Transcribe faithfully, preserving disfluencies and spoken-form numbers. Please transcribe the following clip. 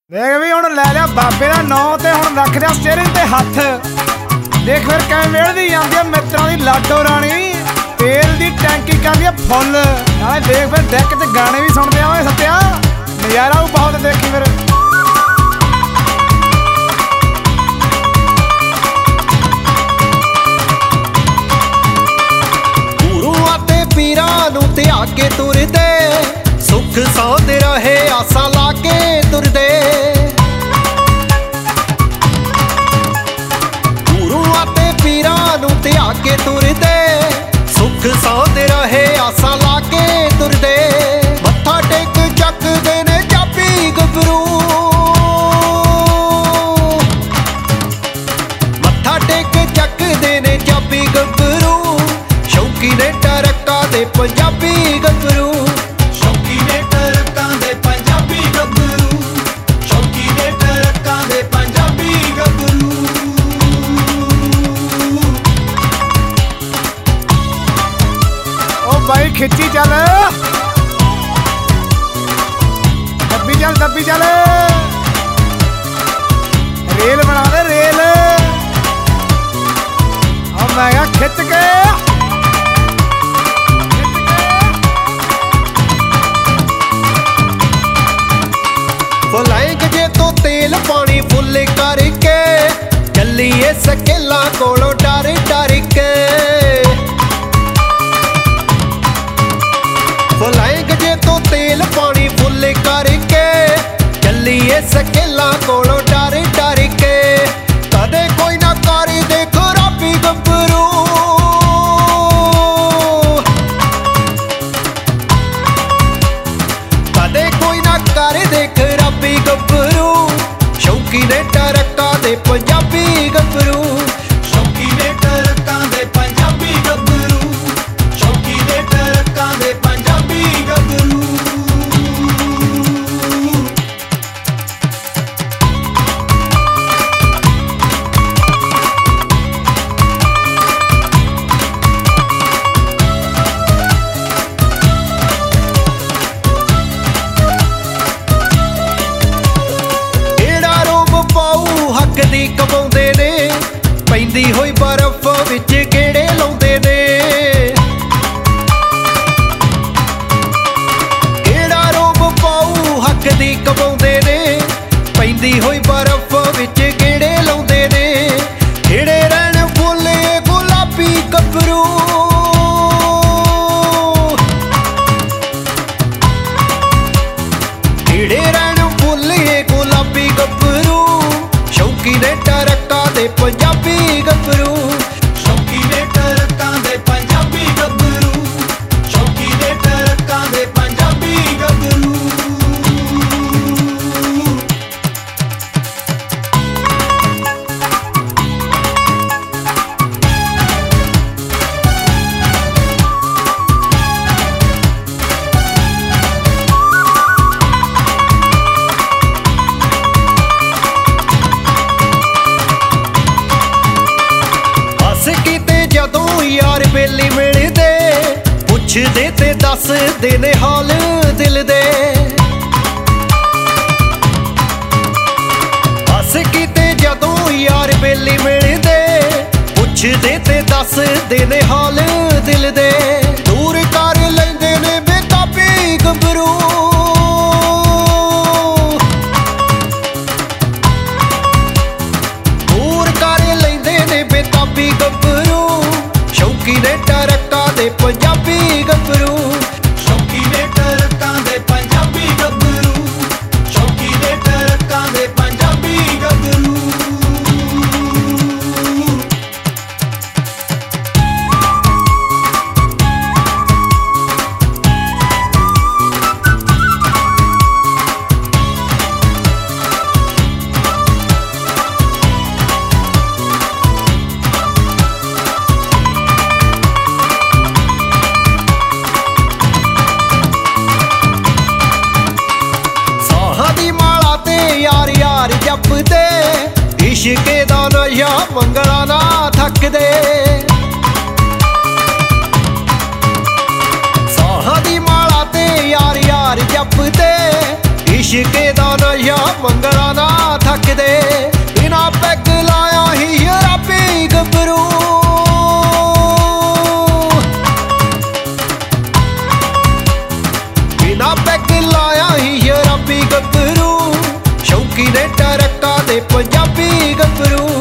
देख भी हुण लै लिया बाबे दा नौ ते हुण रख दिया स्टीयरिंग ते हत्थ। देख फिर किवें वेड़दी आंदी मित्रां दी लाडो राणी, तेल दी टैंकी कर लिया फुल। नाले देख फिर डैक ते गाने भी सुनदे आवे सत्या, नज़ारा भी बहुत देखी फिर। गुरुआं ते पीरां नूं त्याग के तुरदे, सुख सौंद रहे आसां ला के तुरदे। गुरुआं ते पीरां नूं त्याग के तुरदे, सुख सौंद रहे आसां ला के तुरदे। मत्था टेक चकदे ने चाबी गभरू, मत्था टेक चकदे ने चाबी गभरू। शौकी ने टरक्का दे पंजाबी गभरू, भाई खिच्ची चल, दब्बी चल दब्बी चल, रेल बना दे रेल। अब मैं क्या खिच के फुलाएंगे जे तो तेल पानी फुल करके, चलिए सकेला कोलों डर डर के। फुलाएंगे जे तो तेल पानी फुल करके, चलिए सकेला कोलों डर डर के। कदे कोई ना कर दे खराबी गभरू, कदे कोई ना कर दे खराबी गभरू। शौकी ने टरक्का दे पंजाबी गभरू, शौकी ने टरक्का दे पंजाबी गभरू, शौकी ने टरक्का दे पंजाबी गभरू। हक दी कमाउंदे ने, पैंदी होई बर्फ विच गेड़े लाउंदे ने। केड़ा रोब पाऊ हक दी कमाउंदे ने, पैंदी होई बर्फ विच गेड़े लाउंदे ने। खिड़े रहण फुल्ल गुलाबी गभरू, खिड़े रहण फुल्ल गुलाबी गभरू। शौकी ने टरक्का दे पंजाबी गभरू, शौकी ने टरक्का दे पंजाबी गभरू, शौकी ने टरक्का दे पंजाबी गभरू। जदों यार बेली मिलदे, पुछदे ते दसदे ने हाल दिल दे। हस कीते जदों यार बेली मिलदे, पुछदे ते दसदे ने हाल दिल दे। दूर कर लैंदे ने बेताबी गभरू, दूर कर लैंदे ने बेताबी गभरू। शौकी ने टरक्का दे पंजाबी गभरू, शौकी ने टरक्का दे पंजाबी गभरू, शौकी ने टरक्का दे पंजाबी गभरू। यार यार जपदे, इश्के दा नशा मंगला ना थकदे। साहां दी माला ते यार यार जपदे, इश्के दा नशा मंगला ਸ਼ੌਕੀ ਨੇ ਟਰੱਕਾਂ ਦੇ ਪੰਜਾਬੀ ਗੱਭਰੂ।